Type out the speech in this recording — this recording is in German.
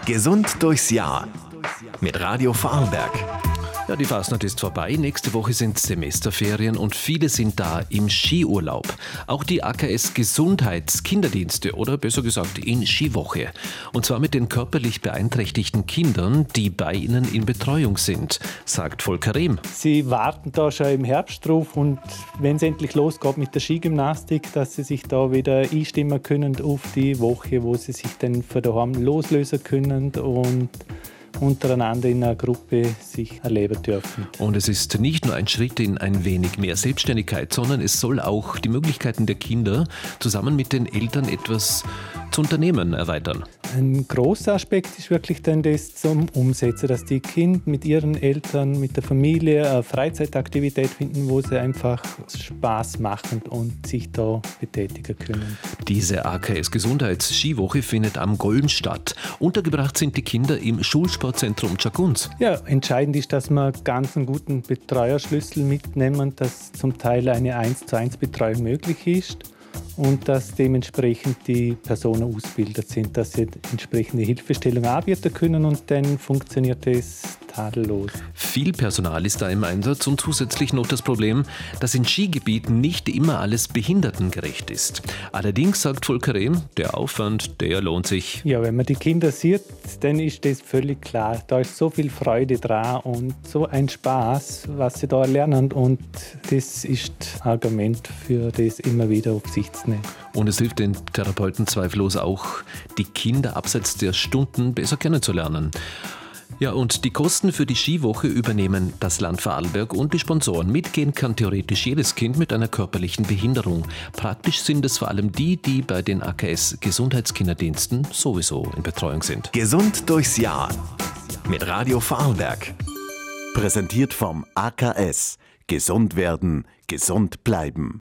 Gesund durchs Jahr mit Radio Vorarlberg. Ja, die Fasnacht ist vorbei. Nächste Woche sind Semesterferien und viele sind da im Skiurlaub. Auch die AKS Gesundheitskinderdienste oder besser gesagt in Skiwoche. Und zwar mit den körperlich beeinträchtigten Kindern, die bei ihnen in Betreuung sind, sagt Volker Rehm. Sie warten da schon im Herbst drauf und wenn es endlich losgeht mit der Skigymnastik, dass sie sich da wieder einstimmen können auf die Woche, wo sie sich dann von daheim loslösen können und untereinander in einer Gruppe sich erleben dürfen. Und es ist nicht nur ein Schritt in ein wenig mehr Selbstständigkeit, sondern es soll auch die Möglichkeiten der Kinder zusammen mit den Eltern etwas zu unternehmen erweitern. Ein großer Aspekt ist wirklich dann das zum Umsetzen, dass die Kinder mit ihren Eltern, mit der Familie eine Freizeitaktivität finden, wo sie einfach Spaß machen und sich da betätigen können. Diese AKS Gesundheits-Skiwoche findet am Golm statt. Untergebracht sind die Kinder im Schulsportzentrum Tschagunz. Ja, entscheidend ist, dass wir ganz einen guten Betreuerschlüssel mitnehmen, dass zum Teil eine 1:1 Betreuung möglich ist. Und dass dementsprechend die Personen ausgebildet sind, dass sie entsprechende Hilfestellung anbieten können und dann funktioniert es tadellos. Viel Personal ist da im Einsatz und zusätzlich noch das Problem, dass in Skigebieten nicht immer alles behindertengerecht ist. Allerdings, sagt Volker Rehm, der Aufwand, der lohnt sich. Ja, wenn man die Kinder sieht, dann ist das völlig klar. Da ist so viel Freude dran und so ein Spaß, was sie da lernen und das ist Argument für das immer wieder auf sich zu nehmen. Und es hilft den Therapeuten zweifellos auch, die Kinder abseits der Stunden besser kennenzulernen. Ja, und die Kosten für die Skiwoche übernehmen das Land Vorarlberg und die Sponsoren. Mitgehen kann theoretisch jedes Kind mit einer körperlichen Behinderung. Praktisch sind es vor allem die bei den AKS Gesundheitskinderdiensten sowieso in Betreuung sind. Gesund durchs Jahr mit Radio Vorarlberg. Präsentiert vom AKS. Gesund werden, gesund bleiben.